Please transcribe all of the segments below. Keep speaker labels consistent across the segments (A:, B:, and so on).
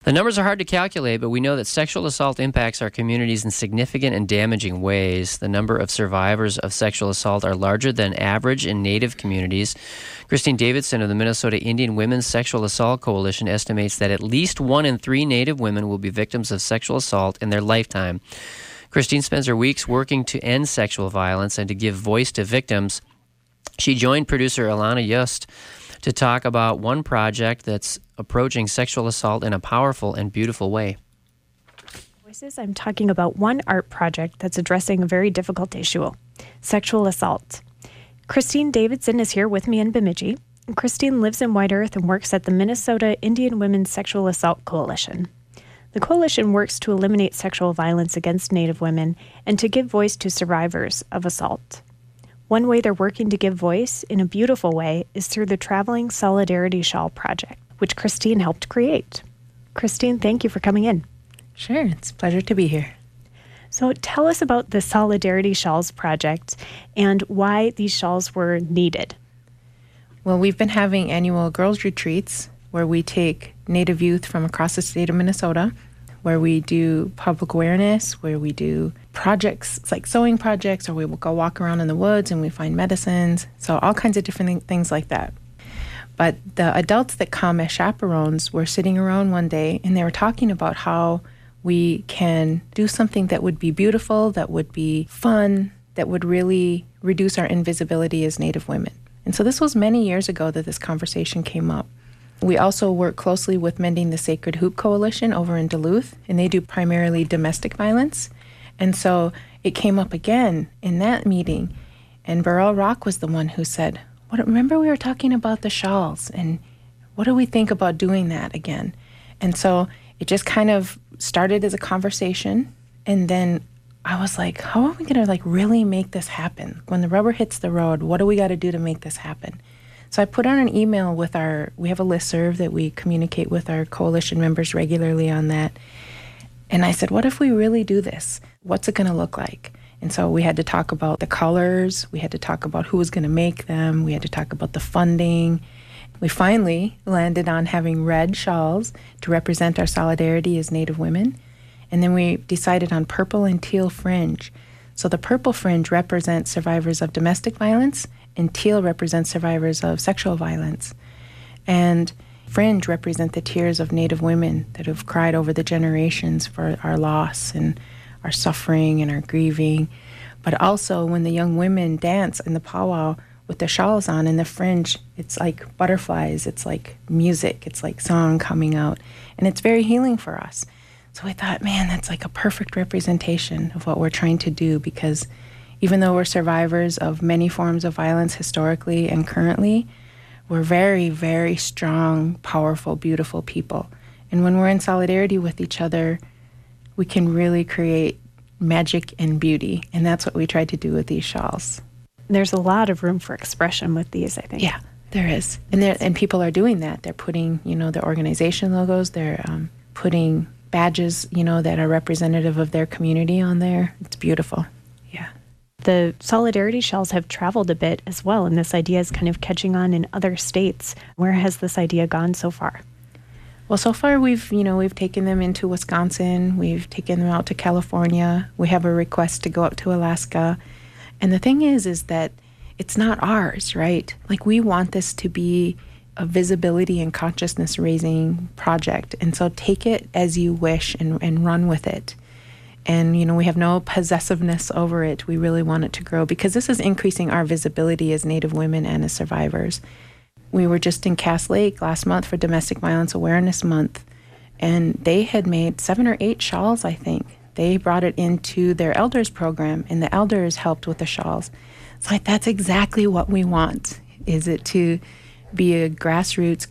A: The numbers are hard to calculate, but we know that sexual assault impacts our communities in significant and damaging ways. The number of survivors of sexual assault are larger than average in Native communities. Christine Davidson of the Minnesota Indian Women's Sexual Assault Coalition estimates that at least 1 in 3 Native women will be victims of sexual assault in their lifetime. Christine spends her weeks working to end sexual violence and to give voice to victims. She joined producer Alana Yost to talk about one project that's approaching sexual assault in a powerful and beautiful way.
B: Voices, I'm talking about one art project that's addressing a very difficult issue, sexual assault. Christine Davidson is here with me in Bemidji. Christine lives in White Earth and works at the Minnesota Indian Women's Sexual Assault Coalition. The coalition works to eliminate sexual violence against Native women and to give voice to survivors of assault. One way they're working to give voice in a beautiful way is through the Traveling Solidarity Shawl Project, which Christine helped create. Christine, thank you for coming in.
C: Sure, it's a pleasure to be here.
B: So tell us about the Solidarity Shawls Project and why these shawls were needed.
C: Well, we've been having annual girls' retreats where we take Native youth from across the state of Minnesota, where we do public awareness, where we do projects like sewing projects, or we will go walk around in the woods and we find medicines. So all kinds of different things like that. But the adults that come as chaperones were sitting around one day and they were talking about how we can do something that would be beautiful, that would be fun, that would really reduce our invisibility as Native women. And so this was many years ago that this conversation came up. We also work closely with Mending the Sacred Hoop Coalition over in Duluth, and they do primarily domestic violence. And so it came up again in that meeting, and Burrell Rock was the one who said, remember we were talking about the shawls, and what do we think about doing that again? And so it just kind of started as a conversation, and then I was like, how are we going to really make this happen? When the rubber hits the road, what do we got to do to make this happen? So I put out an email with we have a listserv that we communicate with our coalition members regularly on that. And I said, what if we really do this? What's it going to look like? And so we had to talk about the colors. We had to talk about who was going to make them. We had to talk about the funding. We finally landed on having red shawls to represent our solidarity as Native women. And then we decided on purple and teal fringe. So the purple fringe represents survivors of domestic violence, and teal represents survivors of sexual violence. And fringe represent the tears of Native women that have cried over the generations for our loss and our suffering and our grieving. But also when the young women dance in the powwow with their shawls on and the fringe, it's like butterflies, it's like music, it's like song coming out. And it's very healing for us. So I thought, man, that's like a perfect representation of what we're trying to do, because even though we're survivors of many forms of violence historically and currently, we're very, very strong, powerful, beautiful people. And when we're in solidarity with each other, we can really create magic and beauty. And that's what we tried to do with these shawls.
B: There's a lot of room for expression with these, I think.
C: Yeah, there is. And people are doing that. They're putting, their organization logos. They're putting badges, that are representative of their community on there. It's beautiful. Yeah.
B: The Solidarity Shawls have traveled a bit as well, and this idea is kind of catching on in other states. Where has this idea gone so far?
C: Well, so far we've taken them into Wisconsin. We've taken them out to California. We have a request to go up to Alaska. And the thing is that it's not ours, right? We want this to be a visibility and consciousness raising project. And so take it as you wish and run with it. And, we have no possessiveness over it. We really want it to grow because this is increasing our visibility as Native women and as survivors. We were just in Cass Lake last month for Domestic Violence Awareness Month, and they had made 7 or 8 shawls, I think. They brought it into their elders program, and the elders helped with the shawls. It's that's exactly what we want, is it to be a grassroots,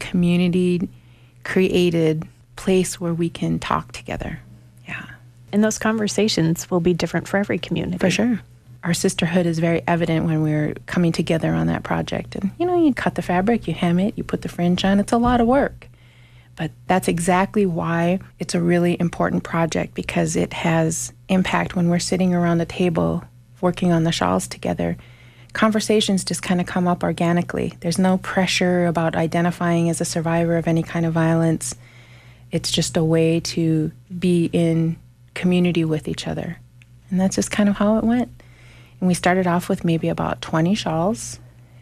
C: community-created place where we can talk together. Yeah.
B: And those conversations will be different for every community.
C: For sure. Our sisterhood is very evident when we're coming together on that project. And, you cut the fabric, you hem it, you put the fringe on. It's a lot of work. But that's exactly why it's a really important project, because it has impact when we're sitting around a table working on the shawls together. Conversations just kind of come up organically. There's no pressure about identifying as a survivor of any kind of violence. It's just a way to be in community with each other. And that's just kind of how it went. And we started off with maybe about 20 shawls,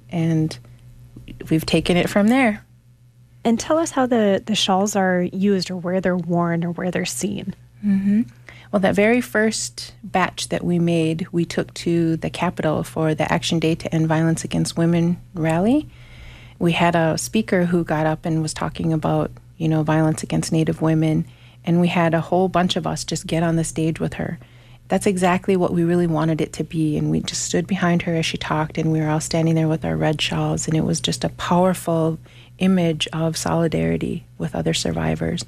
C: and we've taken it from there.
B: And tell us how the shawls are used, or where they're worn, or where they're seen.
C: Mm-hmm. Well, that very first batch that we made, we took to the Capitol for the Action Day to End Violence Against Women rally. We had a speaker who got up and was talking about, violence against Native women, and we had a whole bunch of us just get on the stage with her. That's exactly what we really wanted it to be, and we just stood behind her as she talked, and we were all standing there with our red shawls, and it was just a powerful image of solidarity with other survivors.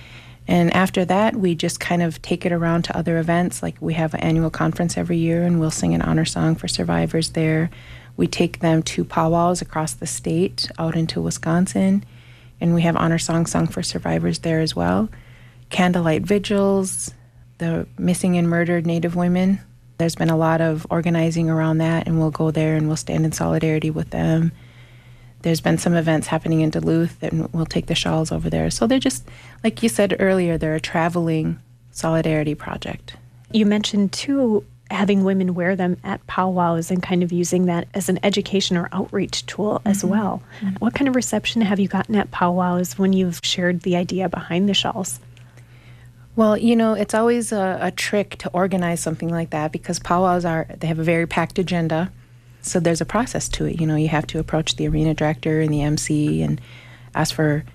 C: And after that, we just kind of take it around to other events. Like, we have an annual conference every year, and we'll sing an honor song for survivors there. We take them to powwows across the state, out into Wisconsin, and we have honor songs sung for survivors there as well. Candlelight vigils, the missing and murdered Native women. There's been a lot of organizing around that, and we'll go there and we'll stand in solidarity with them. There's been some events happening in Duluth, and we'll take the shawls over there. So they're just, like you said earlier, they're a traveling solidarity project.
B: You mentioned, too, having women wear them at powwows and kind of using that as an education or outreach tool as well. Mm-hmm. What kind of reception have you gotten at powwows when you've shared the idea behind the shawls?
C: Well, it's always a trick to organize something like that, because powwows they have a very packed agenda. So there's a process to it. You have to approach the arena director and the MC and ask for,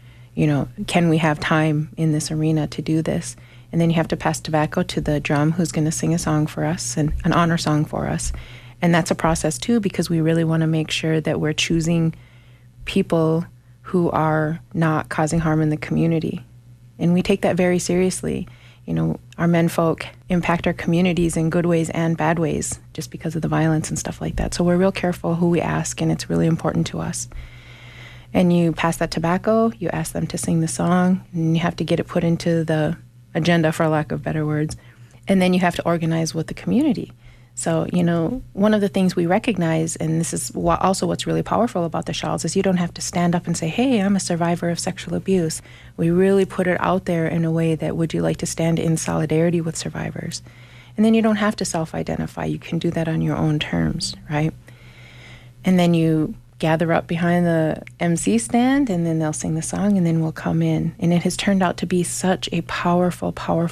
C: can we have time in this arena to do this? And then you have to pass tobacco to the drum who's going to sing a song for us, and an honor song for us. And that's a process too, because we really want to make sure that we're choosing people who are not causing harm in the community. And we take that very seriously. Our menfolk impact our communities in good ways and bad ways just because of the violence and stuff like that. So we're real careful who we ask, and it's really important to us. And you pass that tobacco, you ask them to sing the song, and you have to get it put into the agenda, for lack of better words. And then you have to organize with the community. So, one of the things we recognize, and this is also what's really powerful about the shawls, is you don't have to stand up and say, hey, I'm a survivor of sexual abuse. We really put it out there in a way that, would you like to stand in solidarity with survivors? And then you don't have to self-identify. You can do that on your own terms, right? And then you gather up behind the MC stand, and then they'll sing the song, and then we'll come in. And it has turned out to be such a powerful,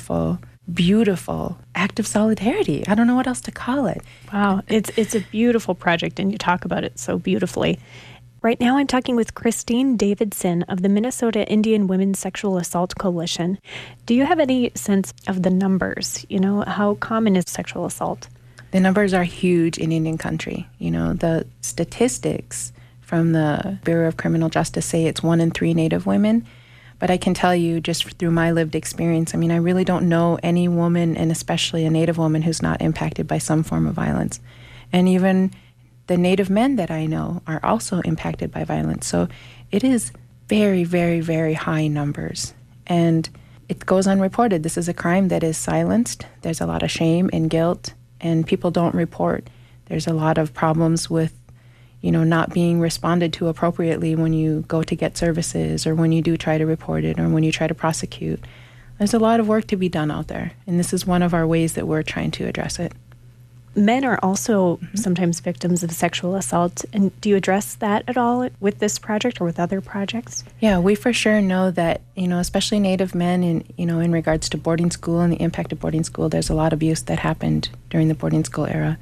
C: beautiful act of solidarity. I don't know what else to call it.
B: Wow, it's a beautiful project, and you talk about it so beautifully. Right now I'm talking with Christine Davidson of the Minnesota Indian Women's Sexual Assault Coalition. Do you have any sense of the numbers? How common is sexual assault?
C: The numbers are huge in Indian country. The statistics from the Bureau of Criminal Justice say it's 1 in 3 Native women. But I can tell you, just through my lived experience, I really don't know any woman, and especially a Native woman, who's not impacted by some form of violence. And even the Native men that I know are also impacted by violence. So it is very, very, very high numbers. And it goes unreported. This is a crime that is silenced. There's a lot of shame and guilt, and people don't report. There's a lot of problems with not being responded to appropriately when you go to get services, or when you do try to report it, or when you try to prosecute. There's a lot of work to be done out there, and this is one of our ways that we're trying to address it.
B: Men are also sometimes victims of sexual assault, and do you address that at all with this project or with other projects?
C: Yeah, we for sure know that, especially Native men, in regards to boarding school and the impact of boarding school, there's a lot of abuse that happened during the boarding school era.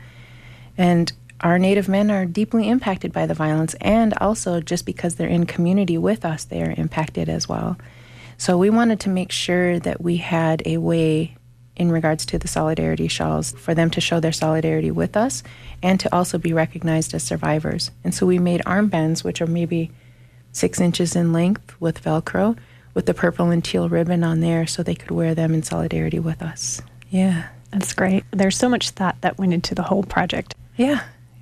C: And our Native men are deeply impacted by the violence, and also just because they're in community with us, they are impacted as well. So we wanted to make sure that we had a way in regards to the solidarity shawls for them to show their solidarity with us, and to also be recognized as survivors. And so we made armbands, which are maybe 6 inches in length with Velcro, with the purple and teal ribbon on there, so they could wear them in solidarity with us. Yeah.
B: That's great. There's so much thought that went into the whole project.
C: Yeah.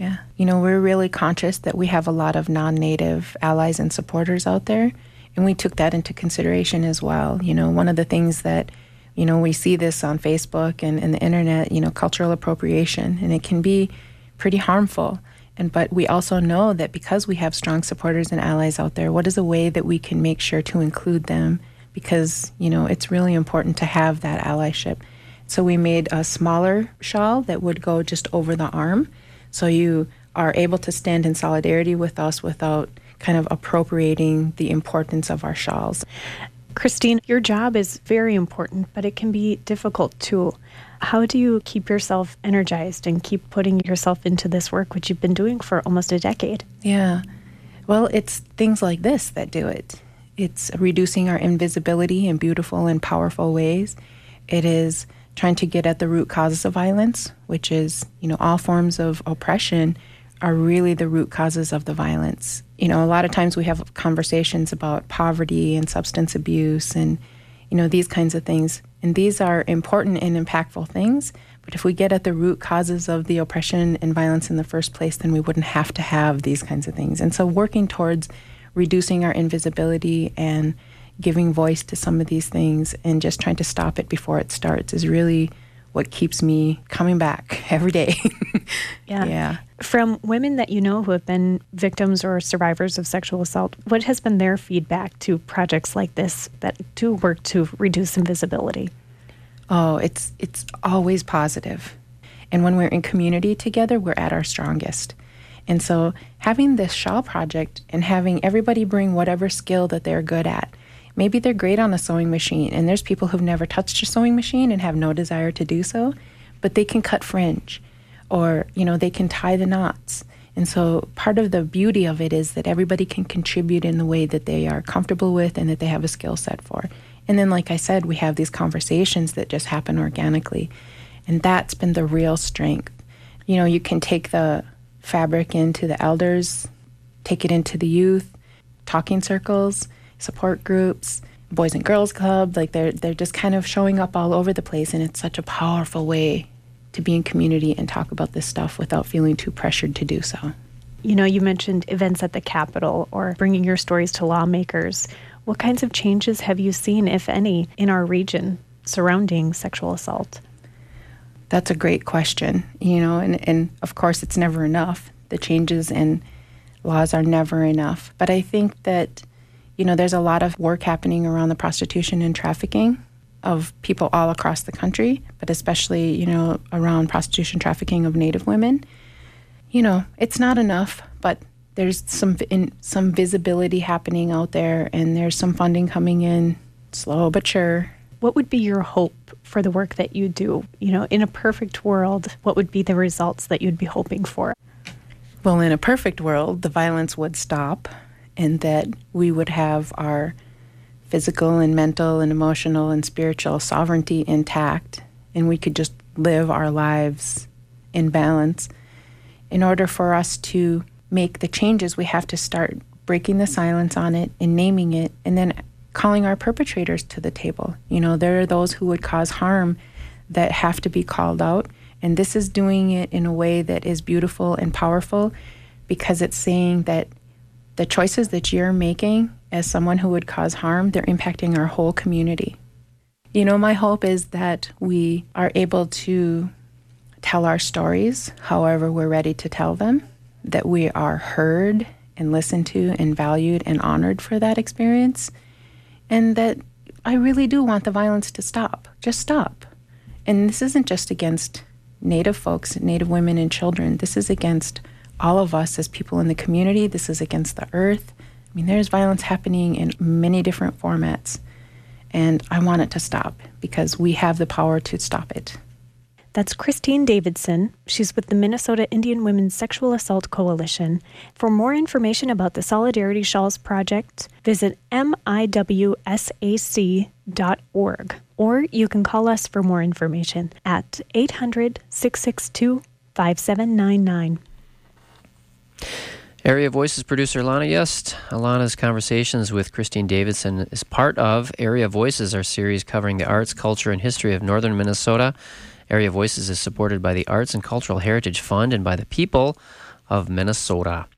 C: We're really conscious that we have a lot of non-Native allies and supporters out there, and we took that into consideration as well. One of the things that, we see this on Facebook and the internet, cultural appropriation, and it can be pretty harmful. But we also know that because we have strong supporters and allies out there, what is a way that we can make sure to include them, because, it's really important to have that allyship. So we made a smaller shawl that would go just over the arm. So you are able to stand in solidarity with us without kind of appropriating the importance of our shawls.
B: Christine, your job is very important, but it can be difficult too. How do you keep yourself energized and keep putting yourself into this work, which you've been doing for almost a decade?
C: Yeah. Well, it's things like this that do it. It's reducing our invisibility in beautiful and powerful ways. It is trying to get at the root causes of violence, which is, all forms of oppression are really the root causes of the violence. A lot of times we have conversations about poverty and substance abuse and, these kinds of things. And these are important and impactful things. But if we get at the root causes of the oppression and violence in the first place, then we wouldn't have to have these kinds of things. And so working towards reducing our invisibility and giving voice to some of these things and just trying to stop it before it starts is really what keeps me coming back every day.
B: Yeah. From women that you know who have been victims or survivors of sexual assault, what has been their feedback to projects like this that do work to reduce invisibility?
C: Oh, it's always positive. And when we're in community together, we're at our strongest. And so having this shawl project and having everybody bring whatever skill that they're good at. Maybe they're great on a sewing machine, and there's people who've never touched a sewing machine and have no desire to do so, but they can cut fringe, or, they can tie the knots. And so part of the beauty of it is that everybody can contribute in the way that they are comfortable with and that they have a skill set for. And then, like I said, we have these conversations that just happen organically. And that's been the real strength. You can take the fabric into the elders, take it into the youth, talking circles, support groups, Boys and Girls Club, they're just kind of showing up all over the place, and it's such a powerful way to be in community and talk about this stuff without feeling too pressured to do so.
B: You mentioned events at the Capitol or bringing your stories to lawmakers. What kinds of changes have you seen, if any, in our region surrounding sexual assault?
C: That's a great question, and of course it's never enough. The changes and laws are never enough. But I think that there's a lot of work happening around the prostitution and trafficking of people all across the country, but especially, around prostitution trafficking of Native women. It's not enough, but there's some visibility happening out there, and there's some funding coming in, slow but sure.
B: What would be your hope for the work that you do? In a perfect world, what would be the results that you'd be hoping for?
C: Well, in a perfect world, the violence would stop, and that we would have our physical and mental and emotional and spiritual sovereignty intact, and we could just live our lives in balance. In order for us to make the changes, we have to start breaking the silence on it and naming it, and then calling our perpetrators to the table. There are those who would cause harm that have to be called out, and this is doing it in a way that is beautiful and powerful, because it's saying that the choices that you're making as someone who would cause harm, they're impacting our whole community. My hope is that we are able to tell our stories however we're ready to tell them, that we are heard and listened to and valued and honored for that experience, and that I really do want the violence to stop. Just stop. And this isn't just against Native folks, Native women and children. This is against all of us as people in the community. This is against the earth. There's violence happening in many different formats, and I want it to stop because we have the power to stop it.
B: That's Christine Davidson. She's with the Minnesota Indian Women's Sexual Assault Coalition. For more information about the Solidarity Shawls Project, visit miwsac.org, or you can call us for more information at 800-662-5799.
A: Area Voices producer Alana Yust. Alana's conversations with Christine Davidson is part of Area Voices, our series covering the arts, culture, and history of northern Minnesota. Area Voices is supported by the Arts and Cultural Heritage Fund and by the people of Minnesota.